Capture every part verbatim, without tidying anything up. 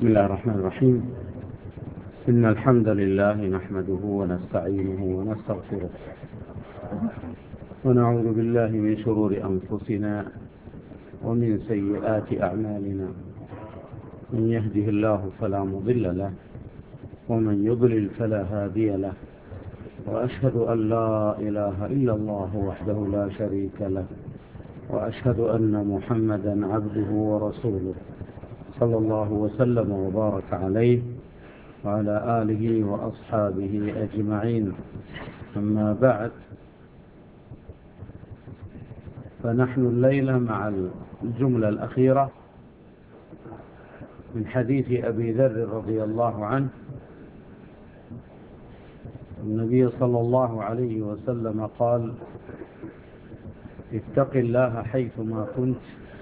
بسم الله الرحمن الرحيم. إن الحمد لله نحمده ونستعينه ونستغفره ونعوذ بالله من شرور أنفسنا ومن سيئات أعمالنا. من يهده الله فلا مضل له ومن يضلل فلا هادي له، وأشهد أن لا إله إلا الله وحده لا شريك له، وأشهد أن محمدا عبده ورسوله صلى الله وسلم وبارك عليه وعلى آله وأصحابه أجمعين. أما بعد، فنحن الليلة مع الجملة الأخيرة من حديث أبي ذر رضي الله عنه. النبي صلى الله عليه وسلم قال: اتق الله حيثما كنت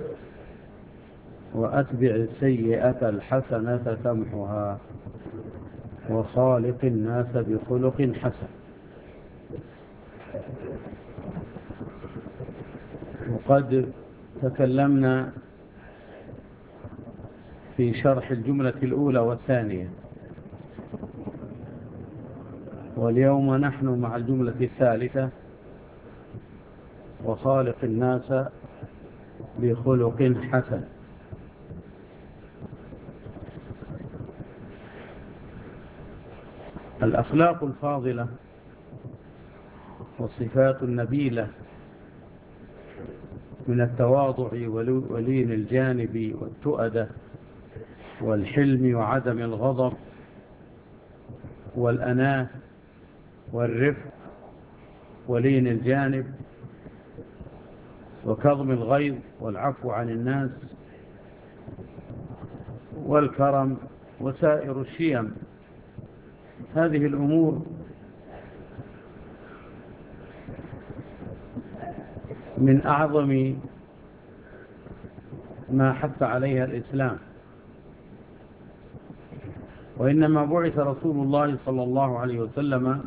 وأتبع السيئة الحسنة تمحها وخالق الناس بخلق حسن. وقد تكلمنا في شرح الجملة الأولى والثانية، واليوم نحن مع الجملة الثالثة: وخالق الناس بخلق حسن. الأخلاق الفاضلة والصفات النبيلة من التواضع ولين الجانب والتؤدة والحلم وعدم الغضب والأناة والرفق ولين الجانب وكظم الغيظ والعفو عن الناس والكرم وسائر الشيم. هذه الأمور من أعظم ما حث عليها الإسلام، وإنما بعث رسول الله صلى الله عليه وسلم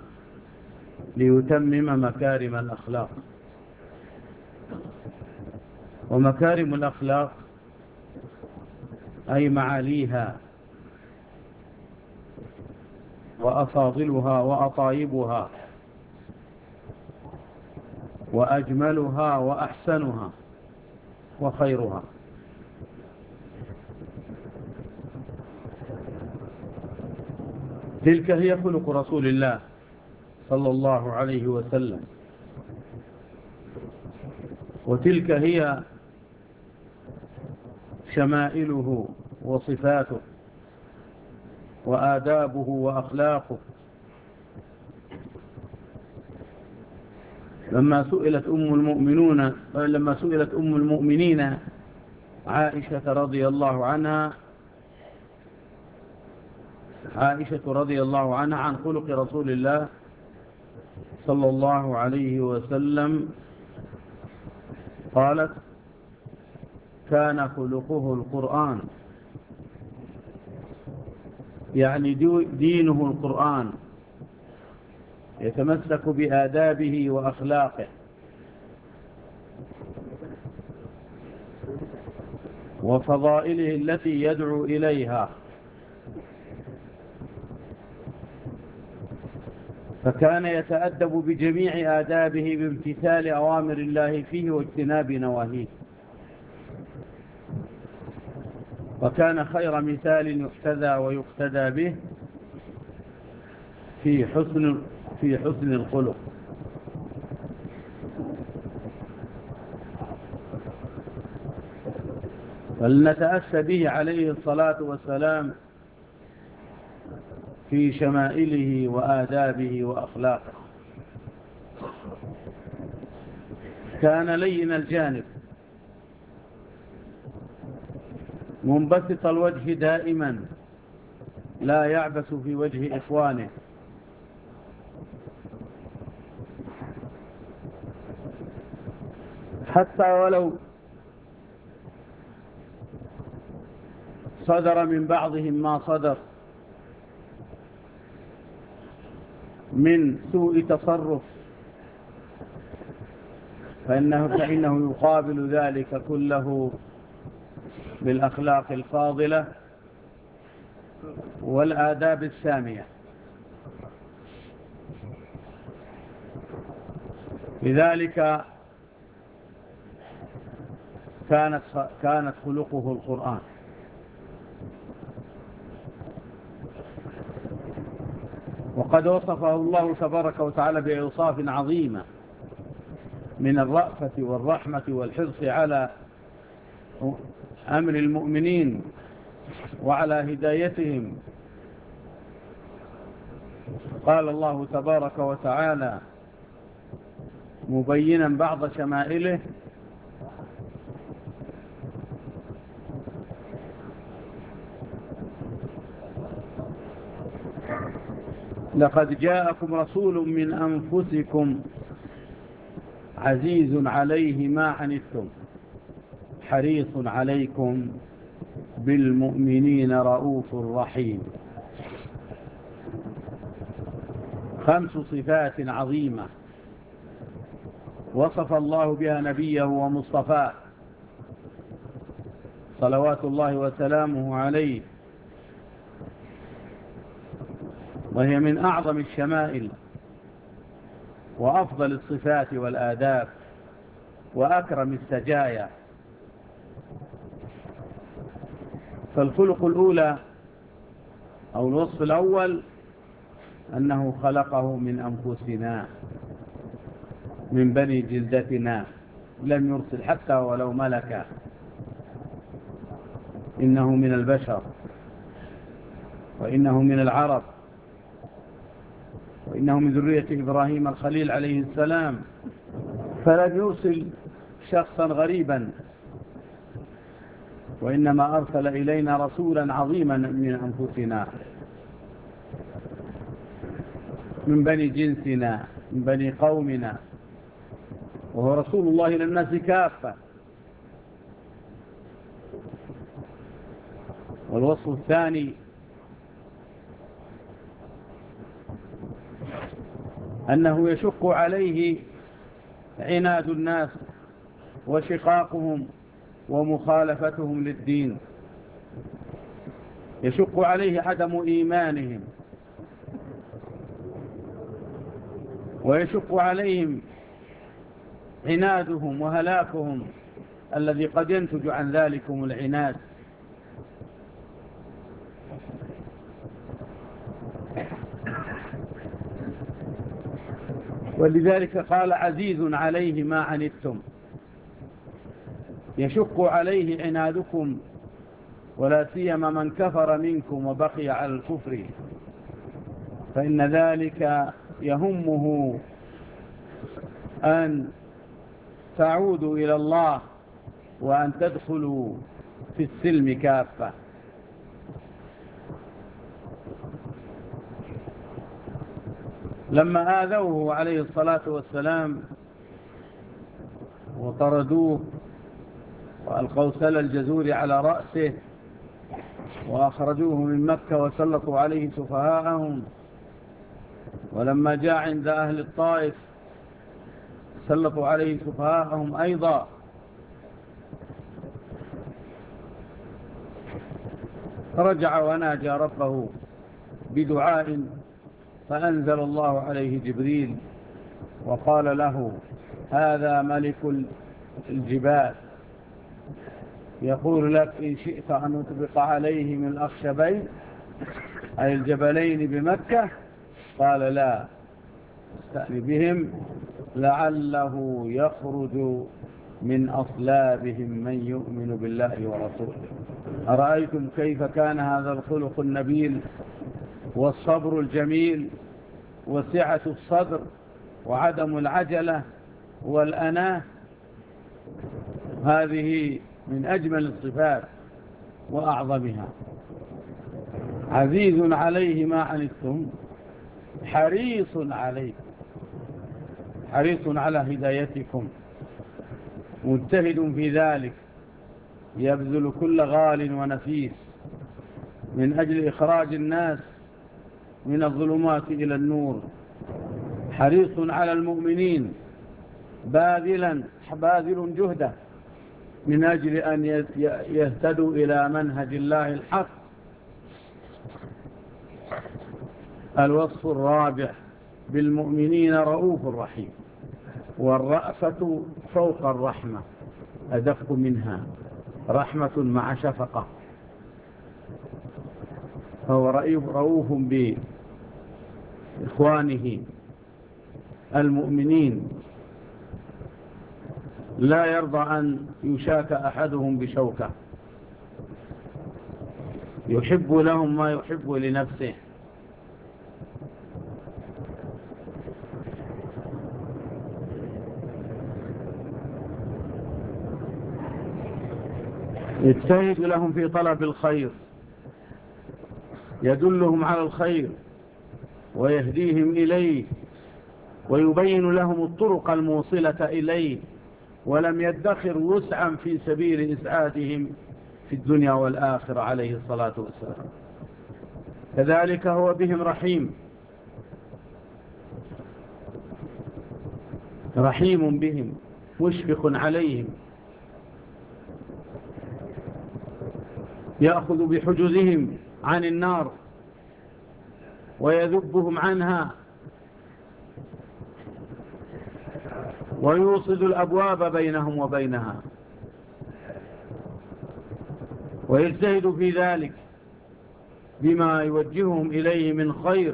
ليتمم مكارم الأخلاق. ومكارم الأخلاق أي معاليها وأفاضلها وأطايبها وأجملها وأحسنها وخيرها. تلك هي خلق رسول الله صلى الله عليه وسلم، وتلك هي شمائله وصفاته وآدابه وأخلاقه. لما سئلت أم المؤمنون لما سئلت أم المؤمنين عائشة رضي الله عنها عائشة رضي الله عنها عن خلق رسول الله صلى الله عليه وسلم، قالت: كان خلقه القرآن، يعني دينه القرآن، يتمسك بآدابه وأخلاقه، وفضائله التي يدعو إليها، فكان يتأدب بجميع آدابه بامتثال أوامر الله فيه واجتناب نواهيه، وكان خير مثال يحتذى ويقتدى به في حسن في حسن الخلق. فلنتأسى به عليه الصلاة والسلام في شمائله وآدابه وأخلاقه. كان لين الجانب منبسط الوجه دائما، لا يعبث في وجه إخوانه، حتى ولو صدر من بعضهم ما صدر من سوء تصرف، فإنه, فإنه يقابل ذلك كله بالأخلاق الفاضلة والآداب السامية. لذلك كانت كانت خلقه القرآن. وقد وصفه الله تبارك وتعالى بأوصاف عظيمة من الرأفة والرحمة والحرص على أمر المؤمنين وعلى هدايتهم. قال الله تبارك وتعالى مبينا بعض شمائله: لقد جاءكم رسول من أنفسكم عزيز عليه ما عنتم حريص عليكم بالمؤمنين رؤوف رحيم. خمس صفات عظيمة وصف الله بها نبيه ومصطفاه صلوات الله وسلامه عليه، وهي من أعظم الشمائل وأفضل الصفات والآداب وأكرم السجايا. فالخلق الأولى أو الوصف الأول أنه خلقه من أنفسنا من بني جلدتنا، لم يرسل حتى ولو ملكا، إنه من البشر وإنه من العرب وإنه من ذرية إبراهيم الخليل عليه السلام، فلم يرسل شخصا غريبا، وإنما أرسل إلينا رسولا عظيما من أنفسنا من بني جنسنا من بني قومنا، وهو رسول الله للناس كافة. والوصف الثاني أنه يشق عليه عناد الناس وشقاقهم ومخالفتهم للدين، يشق عليه عدم إيمانهم، ويشق عليهم عنادهم وهلاكهم الذي قد ينتج عن ذلكم العناد. ولذلك قال عزيز عليه ما عنتم، يشق عليه عنادكم، ولا سيما من كفر منكم وبقي على الكفر، فإن ذلك يهمه أن تعودوا إلى الله وأن تدخلوا في السلم كافة. لما آذوه عليه الصلاة والسلام وطردوه وألقوا سل الجزور على رأسه وأخرجوه من مكة وسلطوا عليه سفهاءهم، ولما جاء عند أهل الطائف سلطوا عليه سفهاءهم أيضا، رجع وناجى ربه بدعاء، فأنزل الله عليه جبريل وقال له: هذا ملك الجبال يقول لك إن شئت أن نطبق عليه من الأخشبين أي الجبلين بمكة. قال: لا، استأن بهم لعله يخرج من أصلابهم من يؤمن بالله ورسوله. أرأيتم كيف كان هذا الخلق النبيل والصبر الجميل وسعة الصدر وعدم العجلة والأناة، هذه من أجمل الصفات وأعظمها. عزيز عليه ما عنتم حريص عليكم، حريص على هدايتكم، مجتهد في ذلك، يبذل كل غال ونفيس من أجل إخراج الناس من الظلمات إلى النور، حريص على المؤمنين باذلا باذل جهده من أجل أن يهتدوا إلى منهج الله الحق الوصف الرابع: بالمؤمنين رؤوف رحيم. والرأفة فوق الرحمة، أدق منها، رحمة مع شفقة. فهو رؤوف بإخوانه المؤمنين، لا يرضى أن يشاك أحدهم بشوكة، يحب لهم ما يحب لنفسه. يجتهد لهم في طلب الخير، يدلهم على الخير ويهديهم إليه، ويبين لهم الطرق الموصلة إليه، ولم يدخر وسعا في سبيل إسعادهم في الدنيا والآخرة عليه الصلاة والسلام. كذلك هو بهم رحيم، رحيم بهم مشفق عليهم، يأخذ بحجزهم عن النار ويذبهم عنها، ويوصد الأبواب بينهم وبينها، ويجتهد في ذلك بما يوجههم إليه من خير.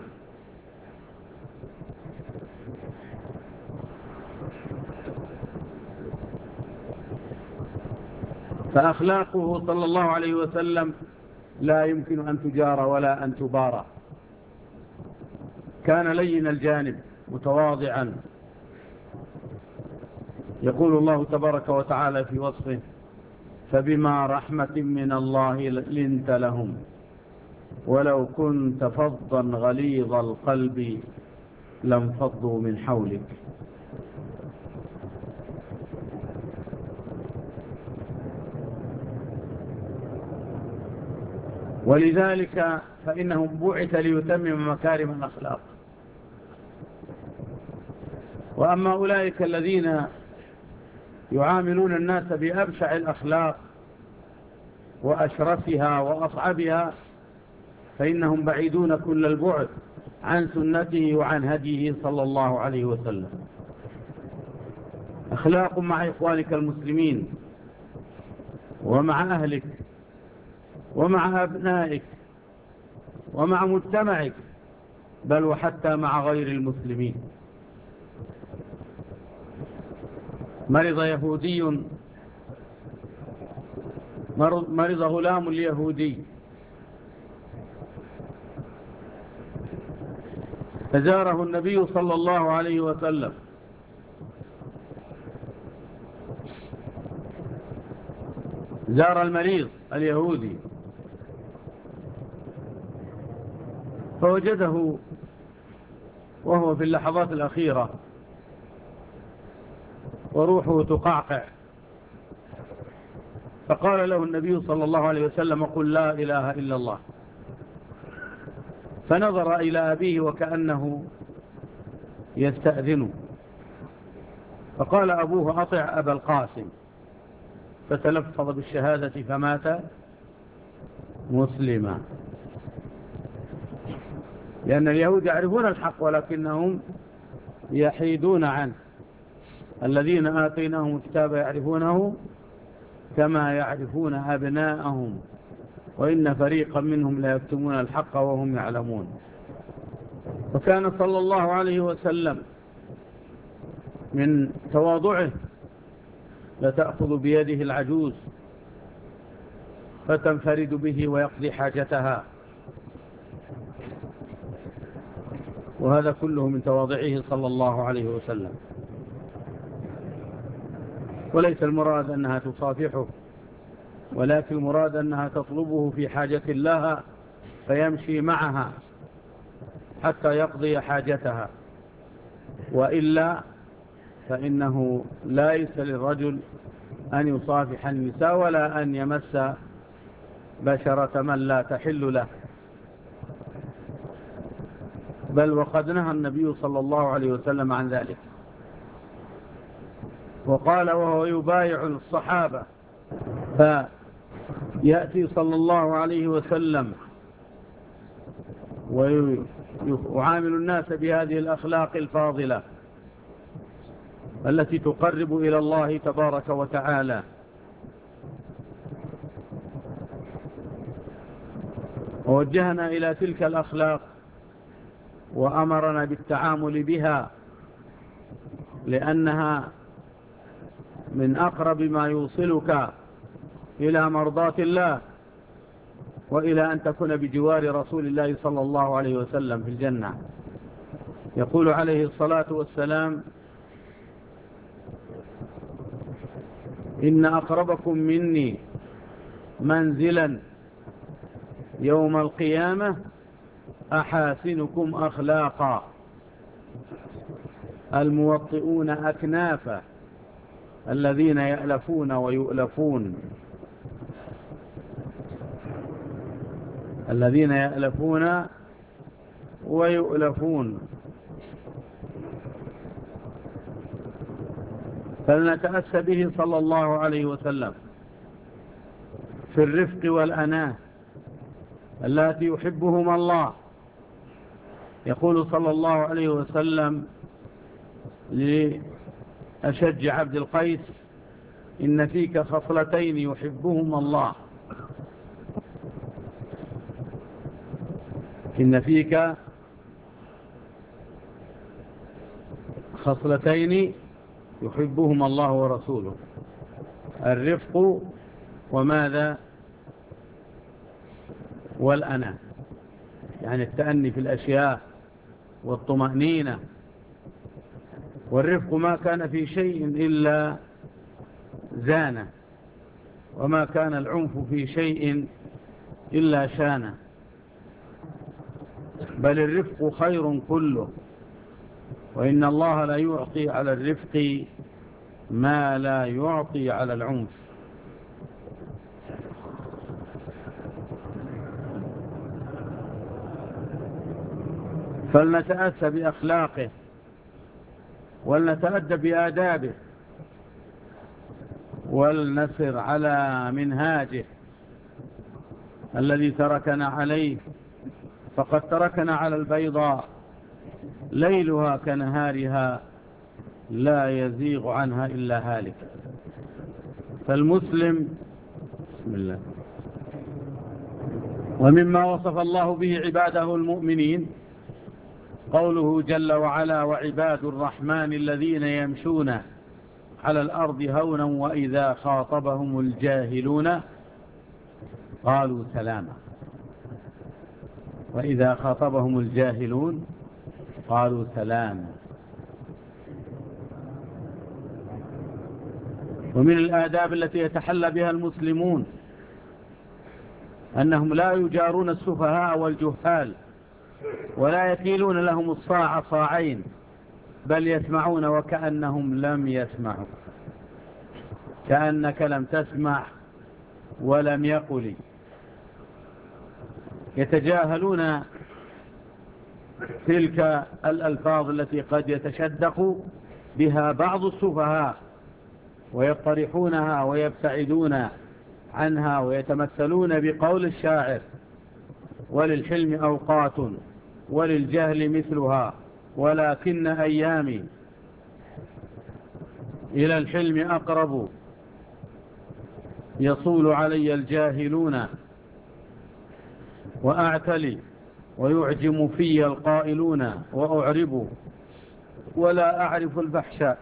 فأخلاقه صلى الله عليه وسلم لا يمكن أن تجار ولا أن تبارى. كان لين الجانب متواضعا. يقول الله تبارك وتعالى في وصفه: فبما رحمة من الله لنت لهم ولو كنت فظا غليظ القلب لانفضوا من حولك. ولذلك فإنه بعث ليتمم مكارم الأخلاق. وأما أولئك الذين يعاملون الناس بأبشع الأخلاق وأشرسها وأصعبها فإنهم بعيدون كل البعد عن سنته وعن هديه صلى الله عليه وسلم. أخلاق مع إخوانك المسلمين ومع أهلك ومع أبنائك ومع مجتمعك، بل وحتى مع غير المسلمين. مرض يهودي مرض غلام اليهودي فزاره النبي صلى الله عليه وسلم، زار المريض اليهودي فوجده وهو في اللحظات الأخيرة وروحه تقعقع، فقال له النبي صلى الله عليه وسلم: قل لا إله إلا الله. فنظر إلى أبيه وكأنه يستأذنه، فقال أبوه: أطع أبا القاسم. فتلفظ بالشهادة فمات مسلما. لأن اليهود يعرفون الحق ولكنهم يحيدون عنه. الذين آتيناهم الكتاب يعرفونه كما يعرفون أبناءهم وإن فريقا منهم لا يكتمون الحق وهم يعلمون. وكان صلى الله عليه وسلم من تواضعه لتأخذ بيده العجوز فتنفرد به ويقضي حاجتها، وهذا كله من تواضعه صلى الله عليه وسلم. وليس المراد أنها تصافحه، ولكن المراد أنها تطلبه في حاجة لها فيمشي معها حتى يقضي حاجتها، وإلا فإنه ليس للرجل أن يصافح النساء ولا أن يمس بشرة من لا تحل له. بل وقد نهى النبي صلى الله عليه وسلم عن ذلك، وقال وهو يبايع الصحابة فيأتي صلى الله عليه وسلم ويعامل الناس بهذه الأخلاق الفاضلة التي تقرب إلى الله تبارك وتعالى. ووجهنا إلى تلك الأخلاق وأمرنا بالتعامل بها، لأنها من أقرب ما يوصلك إلى مرضاة الله وإلى أن تكون بجوار رسول الله صلى الله عليه وسلم في الجنة. يقول عليه الصلاة والسلام: إن أقربكم مني منزلا يوم القيامة أحاسنكم أخلاقا الموطئون أكنافا الذين يألفون ويؤلفون الذين يألفون ويؤلفون. فلنتأسى به صلى الله عليه وسلم في الرفق والأناة التي يحبهما الله. يقول صلى الله عليه وسلم لأشج عبد القيس: إن فيك خصلتين يحبهما الله إن فيك خصلتين يحبهما الله ورسوله: الرفق وماذا؟ والأناة، يعني التأني في الأشياء والطمأنينة. والرفق ما كان في شيء إلا زانه، وما كان العنف في شيء إلا شانه، بل الرفق خير كله. وإن الله لا يعطي على الرفق ما لا يعطي على العنف. فلنتأسى بأخلاقه ولنتأدب بآدابه ولنسر على منهاجه الذي تركنا عليه. فقد تركنا على البيضاء ليلها كنهارها لا يزيغ عنها إلا هالك. فالمسلم بسم الله. ومما وصف الله به عباده المؤمنين قوله جل وعلا: وعباد الرحمن الذين يمشون على الأرض هونا وإذا خاطبهم الجاهلون قالوا سلاما. وإذا خاطبهم الجاهلون قالوا سلاما. ومن الآداب التي يتحلى بها المسلمون أنهم لا يجارون السفهاء والجهال ولا يكيلون لهم الصاع صاعين، بل يسمعون وكأنهم لم يسمعوا، كأنك لم تسمع ولم يقل. يتجاهلون تلك الألفاظ التي قد يتشدق بها بعض السفهاء ويقترحونها ويبتعدون عنها ويتمثلون بقول الشاعر: وللحلم أوقات وللجهل مثلها ولكن أيامي إلى الحلم أقرب يصول علي الجاهلون وأعتلي ويعجم في القائلون وأعرب ولا أعرف الفحشاء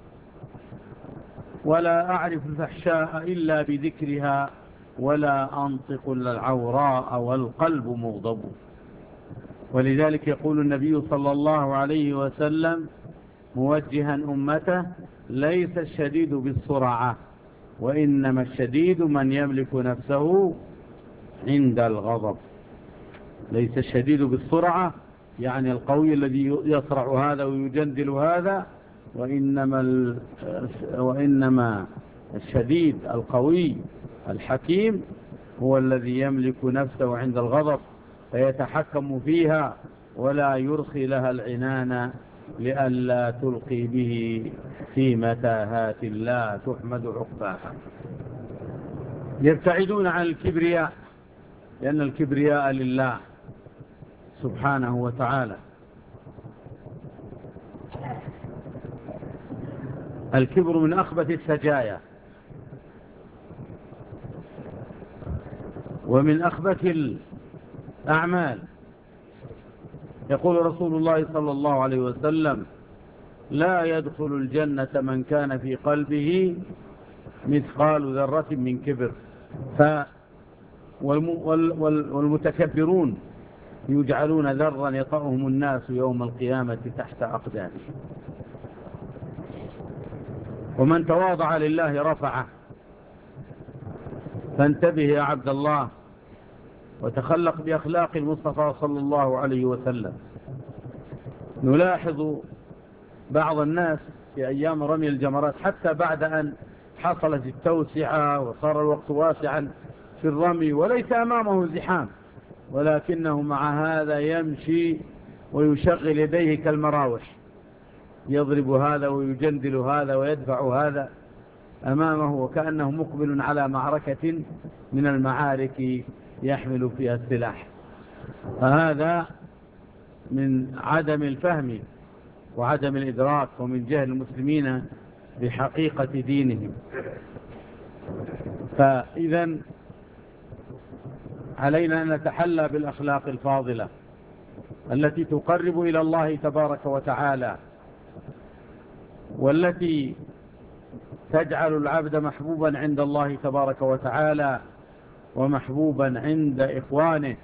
ولا أعرف الفحشاء إلا بذكرها ولا أنطق العوراء والقلب مغضب. ولذلك يقول النبي صلى الله عليه وسلم موجها أمته: ليس الشديد بالسرعة وإنما الشديد من يملك نفسه عند الغضب. ليس الشديد بالسرعة يعني القوي الذي يسرع هذا ويجندل هذا، وإنما, وإنما الشديد القوي الحكيم هو الذي يملك نفسه عند الغضب فيتحكم فيها ولا يرخي لها العنان لئلا تلقي به في متاهات لا تحمد عقباها. يبتعدون عن الكبرياء لأن الكبرياء لله، سبحانه وتعالى. الكبر من أخبث السجايا ومن أخبث الأعمال. يقول رسول الله صلى الله عليه وسلم: لا يدخل الجنة من كان في قلبه مثقال ذرة من كبر. ف والمتكبرون يجعلون ذرا يطأهم الناس يوم القيامة تحت أقدامهم. ومن تواضع لله رفعه. فانتبه يا عبد الله وتخلق بأخلاق المصطفى صلى الله عليه وسلم. نلاحظ بعض الناس في أيام رمي الجمرات حتى بعد أن حصلت التوسعة وصار الوقت واسعا في الرمي وليس أمامه زحام، ولكنه مع هذا يمشي ويشغل يديه كالمراوح، يضرب هذا ويجندل هذا ويدفع هذا أمامه وكأنه مقبل على معركة من المعارك يحمل فيها السلاح. فهذا من عدم الفهم وعدم الإدراك ومن جهل المسلمين بحقيقة دينهم. فإذا علينا أن نتحلى بالأخلاق الفاضلة التي تقرب إلى الله تبارك وتعالى، والتي تجعل العبد محبوبا عند الله تبارك وتعالى ومحبوبا عند إخوانه،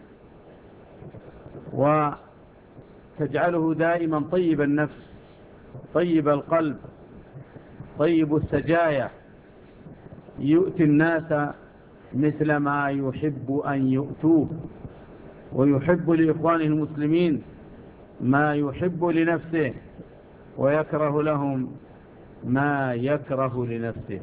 وتجعله دائما طيب النفس طيب القلب طيب السجايا، يؤتي الناس مثل ما يحب أن يؤتوه، ويحب لإخوانه المسلمين ما يحب لنفسه، ويكره لهم ما يكره لنفسه.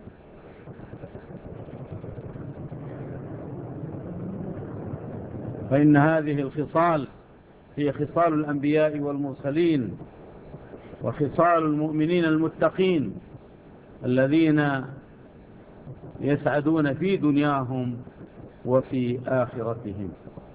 فإن هذه الخصال هي خصال الأنبياء والمرسلين وخصال المؤمنين المتقين الذين يسعدون في دنياهم وفي آخرتهم.